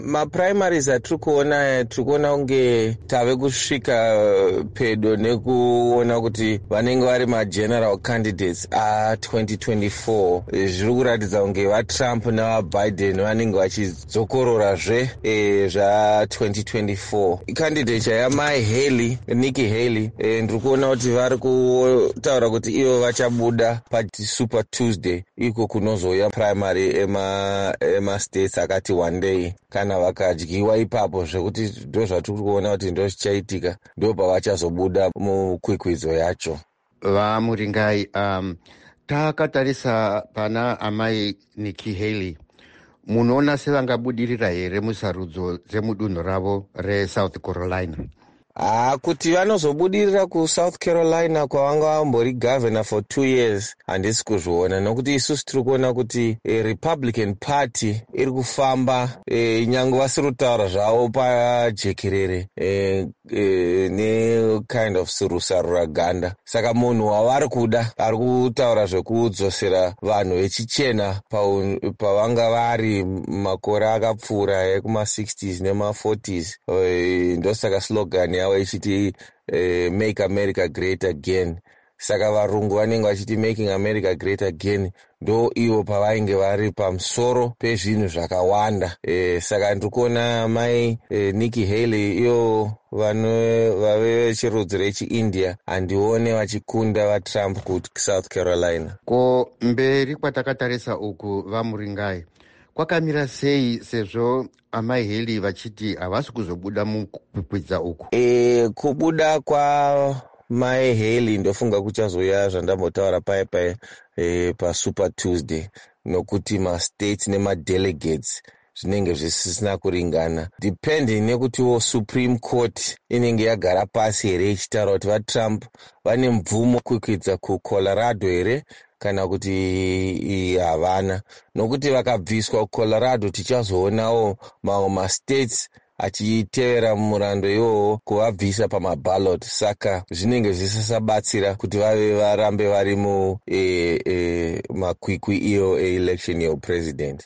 Maprimaries atiri kuona kunge tave kusvika pedo nekuona kuti vanenge vari mageneral candidates a2024 zviri kuratidza kunge vatrump navabiden vanenge vachidzokororazve zva2024. Candidate Nikki Haley ndiri kuona kuti vari kutaura kuti ivo vachabuda paSuper Tuesday iko kunozouya primary emastates akati one day. Kana vakadyiwa ipapo zvekuti ndo zvatiri kuona kuti ndo zvichaitika, ndo pavachazobuda mukwikwidzo yacho. Vamuringai, takatarisa pana amai Nikki Haley, munoona sevangabudirira here musarudzo dzemudunhu ravo reSouth Carolina? Kuti vanozobudirira kuSouth Carolina kwavanga vambori governor for 2 years handisi kuzviona, nokuti isusu tiri kuona kuti Republican Party iri kufamba nyange vasiri kutaura zvavo pajekerere ne kind of rusarura ganda. Saka munhu wavari kuda ari kutaura zvekudzosera vanhu vechichena pavanga vari makore akapfuura ekuma60s nema40s. Ndosaka slogan yavo ichiti make America great again. Saka varungu vanenge vachiti making America great again ndo ivo pavainge vari pamusoro pezvinhu zvakawanda. Saka ndiri kuona mai Nikki Haley iyo vave vechirudzi rechiIndia handione vachikunda vaTrump kuSouth Carolina. Ko mberi kwatakatarisa uku Vamuringai, kwakamira sei sezvo amai Haley vachiti havasi kuzobuda mukukwidza uku? Kubuda kwa mai Haley ndofunga kuchazoya zvandambotaura pai paSuper Tuesday, nokuti mastates nemadelegates zvinenge zvisisina kuringana, depending nekutiwo Supreme Court inenge yagara pasi here ichitaura kuti vaTrump vane mvumo kukwidza kuColorado here kana kuti havana. Nokuti vakabviswa kuColorado tichazoonawo mamwe mastates achitevera murando iwowo kuvabvisa pamaballot. Saka zvinenge zvisasabatsira kuti varambe vari makwikwi iyo election yepresident.